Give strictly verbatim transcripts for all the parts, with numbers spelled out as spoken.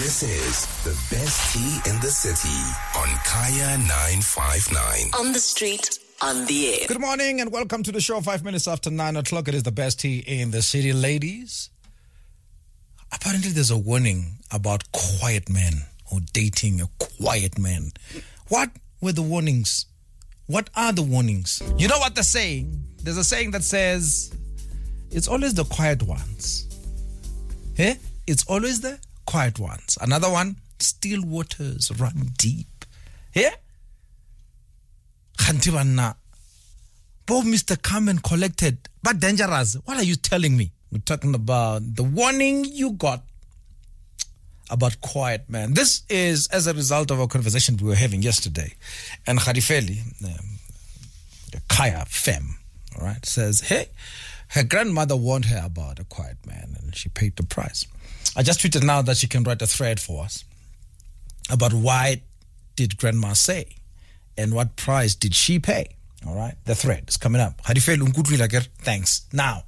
This is the best tea in the city on Kaya nine five nine. On the street, on the air. Good morning and welcome to the show. Five minutes after nine o'clock. It is the best tea in the city, ladies. Apparently there's a warning about quiet men or dating a quiet man. What were the warnings? What are the warnings? You know what they're saying? There's a saying that says, it's always the quiet ones. Eh? It's always the quiet ones. Another one, still waters run deep. Yeah? Khantibanna. Both Mister Calm and Collected, but dangerous. What are you telling me? We're talking about the warning you got about quiet man. This is as a result of a conversation we were having yesterday. And Khadifeli, um, the Kaya femme, all right, says, hey, her grandmother warned her about a quiet man and she paid the price. I just tweeted now that she can write a thread for us about why did grandma say and what price did she pay. All right, the thread is coming up. Thanks. Now,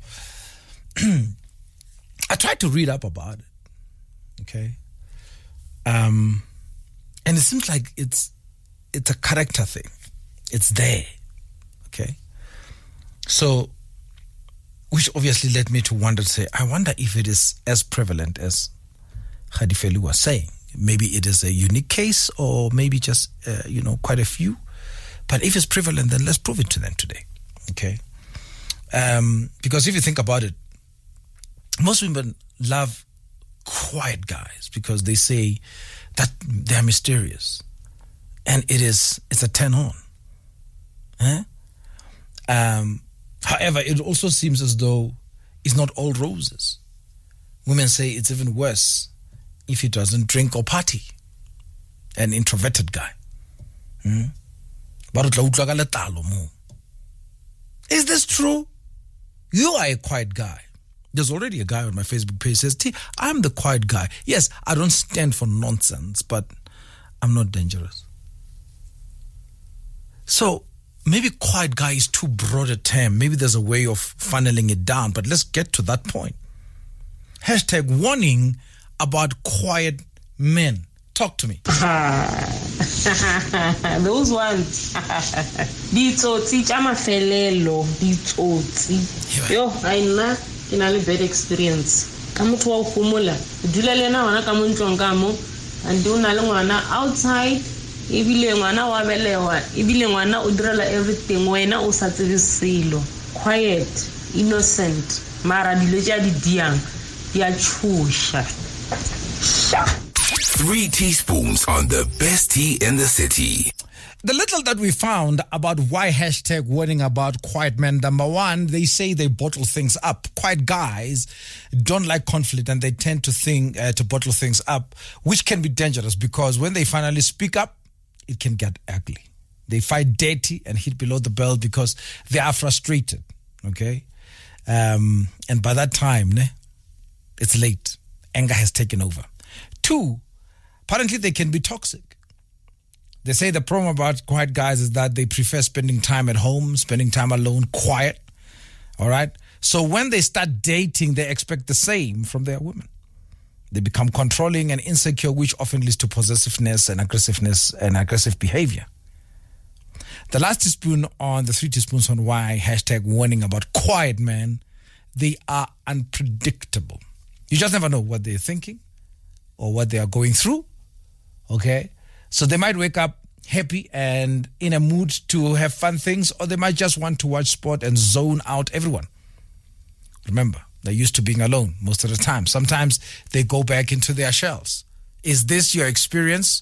I tried to read up about it, okay? Um, and it seems like it's it's a character thing. It's there, okay? So, which obviously led me to wonder, to say, I wonder if it is as prevalent as Khadifeli was saying. Maybe it is a unique case or maybe just, uh, you know, quite a few. But if it's prevalent, then let's prove it to them today, okay? Um, because if you think about it, most women love quiet guys because they say that they're mysterious. And it is, it's a turn on. Eh? Um, however, it also seems as though it's not all roses. Women say it's even worse if he doesn't drink or party. An introverted guy. Hmm? Is this true? You are a quiet guy. There's already a guy on my Facebook page says, T, I'm the quiet guy. Yes, I don't stand for nonsense, but I'm not dangerous. So maybe quiet guy is too broad a term. Maybe there's a way of funneling it down, but let's get to that point. Hashtag warning about quiet men. Talk to me. Those ones. Ditsotsi chamafelelo. Ditsotsi. Yo, I know in a bad experience. Kamu tuwa ukumula. Dula lena wana kamu nchongamo. And do na lengwana outside. Ibile ngwana wabelewa. Ibile ngwana udrala everything. Wena usativisilo. Quiet. Innocent. Mara dileja di diang. Dia chusha. Three teaspoons on the best tea in the city. The little that we found about why hashtag warning about quiet men. Number one, they say they bottle things up. Quiet guys don't like conflict and they tend to think uh, to bottle things up, which can be dangerous because when they finally speak up, it can get ugly. They fight dirty and hit below the belt because they are frustrated. Okay, um, and by that time, ne, it's late. Anger has taken over. Two, apparently they can be toxic. They say the problem about quiet guys is that they prefer spending time at home, spending time alone, quiet. All right? So when they start dating, they expect the same from their women. They become controlling and insecure, which often leads to possessiveness and aggressiveness and aggressive behavior. The last teaspoon on the three teaspoons on why hashtag warning about quiet men, they are unpredictable. You just never know what they're thinking or what they are going through, okay? So they might wake up happy and in a mood to have fun things, or they might just want to watch sport and zone out everyone. Remember, they're used to being alone most of the time. Sometimes they go back into their shells. Is this your experience?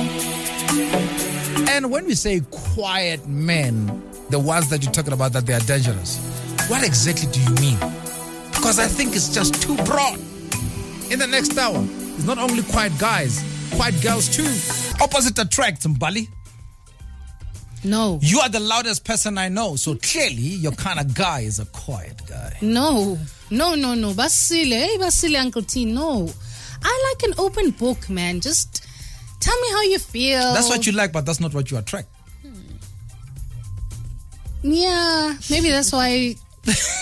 And when we say quiet men, the ones that you're talking about that they are dangerous, what exactly do you mean? Because I think it's just too broad. In the next hour, it's not only quiet guys, quiet girls too. Opposite attracts, Mbali. No. You are the loudest person I know, so clearly your kind of guy is a quiet guy. No. No, no, no. Basile, hey, Basile, Uncle T, no. I like an open book, man. Just tell me how you feel. That's what you like, but that's not what you attract. Hmm. Yeah, maybe that's why...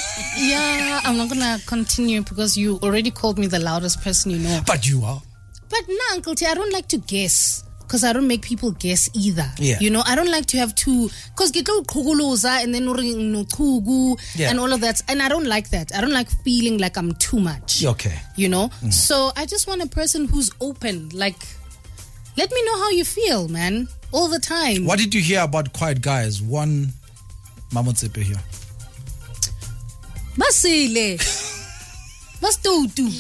Yeah, I'm not going to continue because you already called me the loudest person you know. But you are. But but nah, Uncle T, I don't like to guess. Because I don't make people guess either. Yeah. You know, I don't like to have to, because get kuguluza and then no kugu Yeah. and all of that. And I don't like that. I don't like feeling like I'm too much. Okay. You know? So I just want a person who's open. Like, let me know how you feel, man. All the time. What did you hear about quiet guys? One Mamotsepe here. Basile. Bastutu.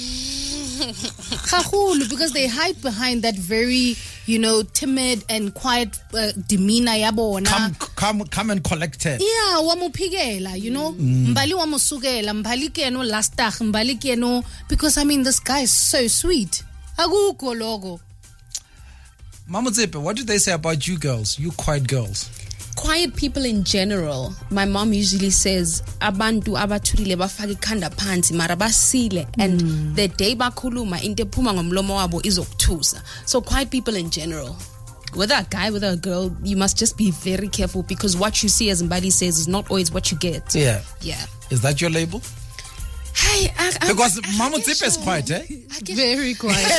Because they hide behind that very, you know, timid and quiet uh, demeanor yabona. Come, come, come and collect it. Yeah, wamupigela, you know. Mbali wamusugela, mbali keno lastach, mbali keno. Because I mean, this guy is so sweet. Aguko logo. Mamotsepe, what do they say about you girls? You quiet girls. Quiet people in general, my mom usually says abantu abathulile bafaka ikhanda phansi mara basile, and mm. the day bakhuluma into ephuma ngomlomo wabo izokuthusa. So quiet people in general, whether a guy, whether a girl, you must just be very careful, because what you see, as Mbali says, is not always what you get. Yeah. Yeah. Is that your label? Hey, I, I, Because I, I Mamotsepe is quiet, eh? Very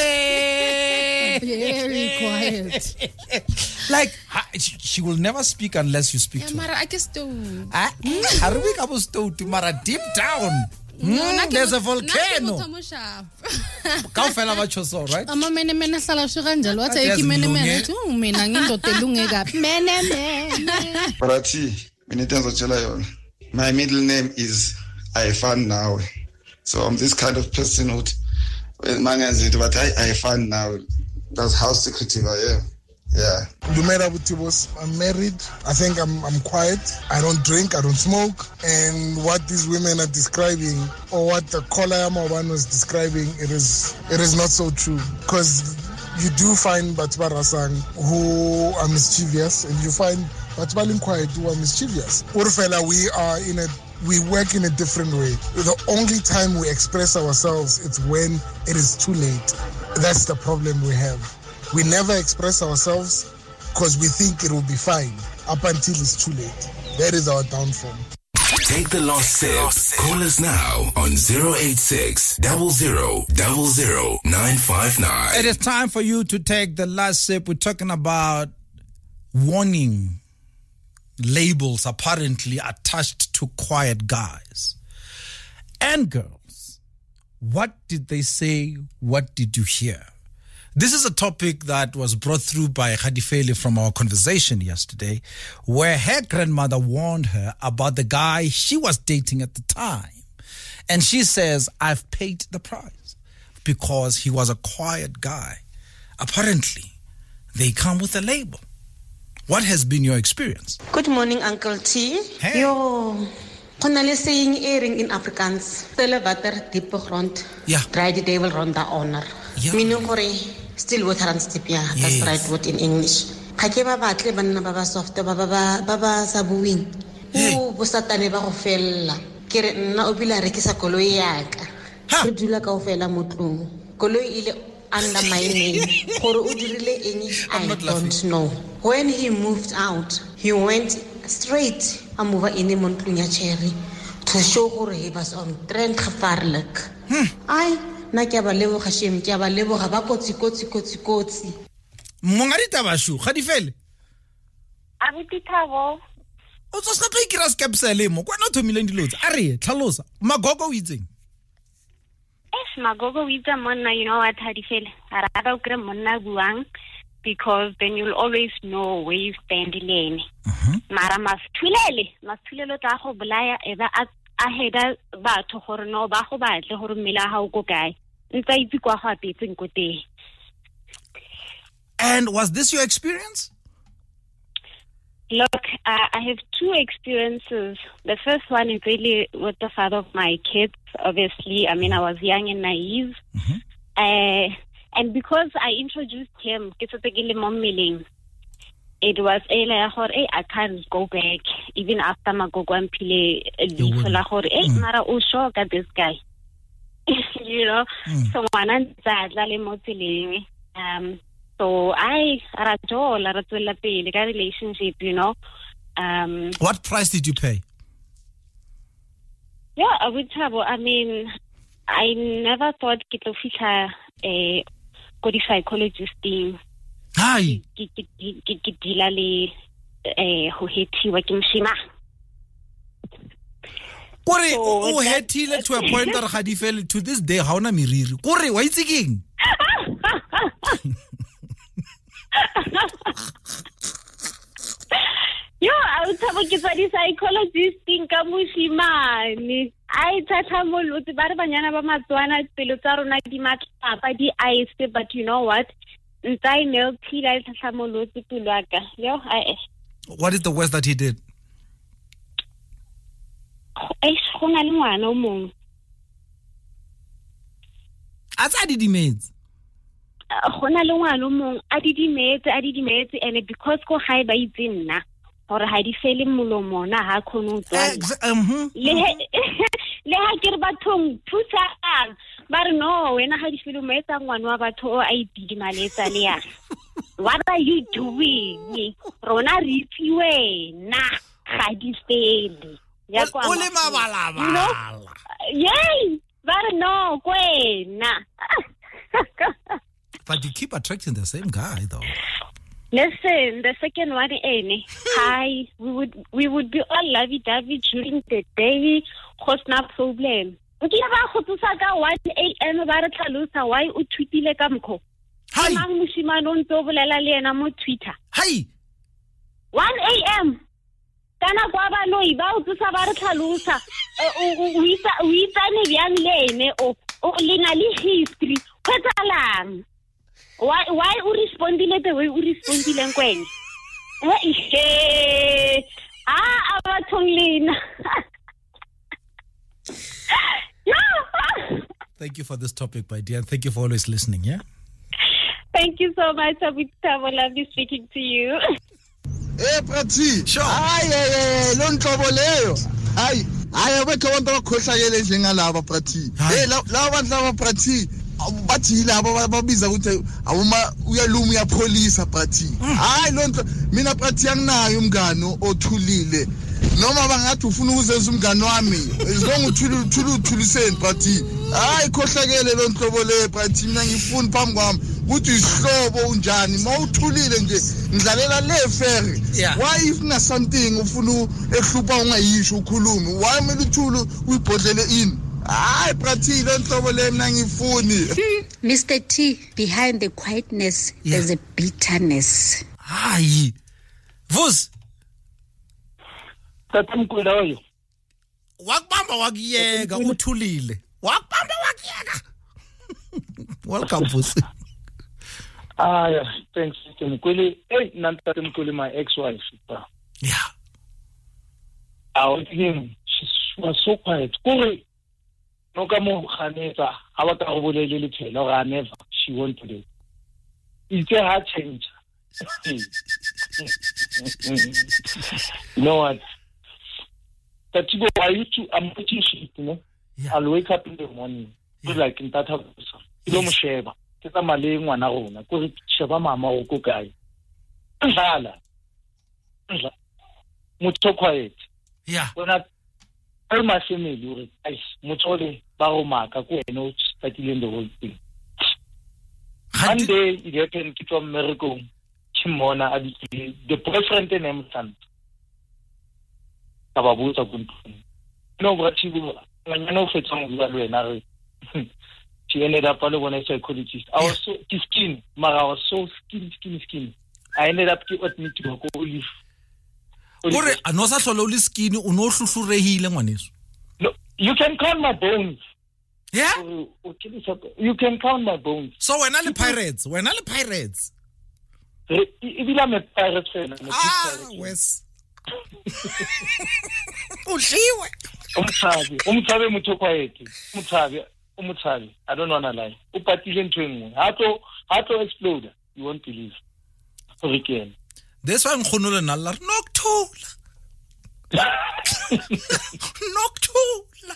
quiet. Very quiet. Like, ha- she she will never speak unless you speak Yeah, to her. mara I guess though. Ah, are we supposed to to Mara deep down? Mm, there's a volcano. Kaufela bachoso, right? Ama mene mene hlala shikanjalo wathi Yazi ayiki mene mene mlunge. uthi "Oh, mina ngindoda elunge kapi mene mene." Parathi, minitenzo tshela yona. My middle name is Aifan Nawe. So I'm this kind of person who manyanzi but I Aifan now. That's how secretive I am. Yeah. Dumera Butibos, I'm married. I think I'm I'm quiet. I don't drink, I don't smoke. And what these women are describing, or what the Kolayama one was describing, it is it is not so true. Because you do find Batbara-sang who are mischievous, and you find Batbalin quiet who are mischievous. Urfela, we are in a we work in a different way. The only time we express ourselves is when it is too late. That's the problem we have. We never express ourselves because we think it will be fine up until it's too late. That is our downfall. Take the last sip. Call us now on zero eight six, zero zero zero zero nine five nine. It is time for you to take the last sip. We're talking about warning labels apparently attached to quiet guys and girls. What did they say? What did you hear? This is a topic that was brought through by Khadifele from our conversation yesterday, where her grandmother warned her about the guy she was dating at the time. And she says, I've paid the price because he was a quiet guy. Apparently, they come with a label. What has been your experience? Good morning, Uncle T. Hey. Yo, konale saying earring in Afrikaans. Stelle water diepe grond. Ja. Draai die duivel rond daar onder. Ja. Meaning gore still water and steep, yeah. That's Yes. the right word in English. Ga ke ba batle banna ba ba soft ba ba ba ba ba sa buing. Hey. O bosatane ba go fella. Ke re nna o bila rekisa koloi ya ka. Ha. Re dula ka o fela mo tlong. Koloi ile under my name. Gore o dirile eng I not laughing. don't know. When he moved out, he went straight a move in the Montlunya cherry to show gore he was on trend gevaarlik. Ai, na ke ba lebo ga shem ke ba lebo ga ba kotsi kotsi kotsi kotsi. Mongarita bashu, Khadifele. Abuti Thabo, O tso sa tlo ikira skepsele mo. Kwa no thomile dilots. Are tlhalosa. Magogo o itseng. es magogo witsa monna, you know what, Hadifele, a rata o kry monna buang, because then you'll always know where you stand lane. Mara masthulele, masthulelo tsa go bolaya eba a a heda batho gore no ba go batle gore mmela ha o go kae. Ntsa itse kwa go apetseng ko teng. And was this your experience? Look, uh, I have two experiences. The first one is really with the father of my kids. Obviously, I mean, I was young and naive. Mm-hmm. Uh, and because I introduced him, it was a hey, I can't go back, even after my go and play hey, Mara Usho got this guy. You know, Mm. so one um so I rajo la ratwela pele ka relationship, you know. Um What price did you pay? yeah, I would have I mean I never thought ke tlo fitla eh ko di psychologisting Hi. ke ke ke ke dila le eh ho hetiwa ke mshima Kore o hetile to a point that ga di fele to this day ha ona miriri. Kore wa itse keng? Yo, I was talking to the psychologist in Kamushimani. I tata moluti ba re banyana ba matswana pelo tsa rona di matlapa di ice, but you know what? Ntai ne phila tata moluti tulaka. Yo, I What is the worst that he did? Eh, gona le ngwana o mong. A tsa di dimetse. Gona le ngwana o mong a di dimetse, a di dimetse, and because ko hae ba itse nna gore ha di fele molomo na ha khono tswa. Mhm. Le le ha ke re bathong thusa ba re no wena ha di fele mo etsa ngwana wa batho o a ididimaletsa le ya. What are you doing? Rona re tsiwe na ga di fele. Ya kwa. O le mabalabala. Yay! Ba re no kwena. But you keep attracting the same guy though. Listen, the second one, Ene. Hi, we would we would be all lovey-dovey during the day. Cause no problem. Okay, ba go tsa ka one a m ba re tlhalosa why o tweetile ka mkho. Hi. Mang moshimane o ntse bolela le ena mo Twitter. Hi. one a m Kana kwa ba no iba o tsa ba re tlhalosa. O itsa o itsa ne byang lene o o lena le history. Kwetsalang. Why why u respondile the way u respondile nkwena? Eh ah abathonglina. Thank you for this topic, my dear. Thank you for always listening, yeah? Thank you so much, Abitabo. Lovely speaking to you. Eh, Prati. Sure. Ay, ay, ay, lo ntlobo leyo. Ay, ay abetho abantu bakhohlakele njengalaba Prati. Eh, laba bantu laba Prati. Bathi laba babiza ukuthi awuma uyaluma uyapolisa Prati. Hayi lonto mina Prati anginayo umngano othulile. Noma bangathi ufuna ukuzenza umngano wami. Izonge uthulu uthulu uthuliseni Prati. Hayi khohlakele lo nhlobo le Prati mina ngifuna phambi kwami ukuthi isihlobo unjani mawuthulile nje ngidlalela le ferry. Why if na something ufuna ehlupha ungayisho ukhuluma. Why mele uthulu uyibhodlele in? Ay, Prati, don't trouble him, nangifuni. Mister T, behind the quietness, yeah. There's a bitterness. Hayi. Vus. Tatamkhulu oyo. Wakubamba wakiyeka uthulile. Wakubamba wakiyeka. Welcome Vus. Ah, yeah, thanks Tatamkhulu. Hey, Tatamkhulu, my ex-wife. Yeah. I was thinking she was so quiet. Kuri. No kamo khanetsa ha ba ka go bolele le phela ga never she want to do it's a hard change. You know what that you I used to I'm pretty shit, you know. Yeah. I'll wake up in the morning yeah. Like in tata busa ilo mo sheba ke tsa male ngwana rona go re sheba mama o ko kae ndala ndla motho quiet yeah when I tell my family, I muchole baromaka ku wena o tsatile the whole thing. One day it happened to America. Chimona adi the boyfriend name San. Kababuza kuntu. No what she go when no fetong ubalwe na. She ended up alone as a psychologist. I was so skin, but I was so skin skin skin. I ended up to admit to go live. Ore anosa hlolo le skin o no hluhlurehile ngwaneso. No, you can count my bones. Yeah? You can count my bones. So when are the pirates? When are the pirates? Ibila me pirates fan. Ah, wes. Udliwe. Umthabi, umthabi mutho quiet. Umthabi, umthabi. I don't wanna lie. Upatile ntweng. Hato hato explode. You won't believe. Again. This one khonole nalla noctula. Noctula.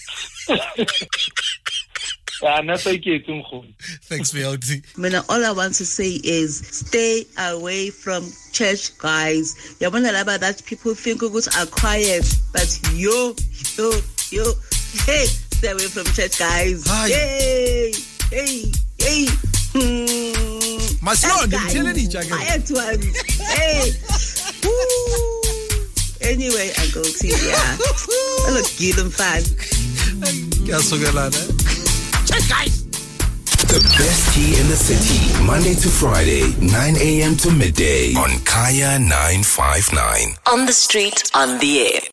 Thanks, V L T. Mina, all I want to say is stay away from church guys. You want to know about that people think good are quiet, but yo, yo, yo, hey, stay away from church guys. Hi. Hey, hey, hey. Maslon, tell it each quiet one. Hey. Anyway, Uncle T, yeah. I look good and fun. Check, guys. The best tea in the city, Monday to Friday, nine a.m. to midday on Kaya nine five nine. On the street, on the air.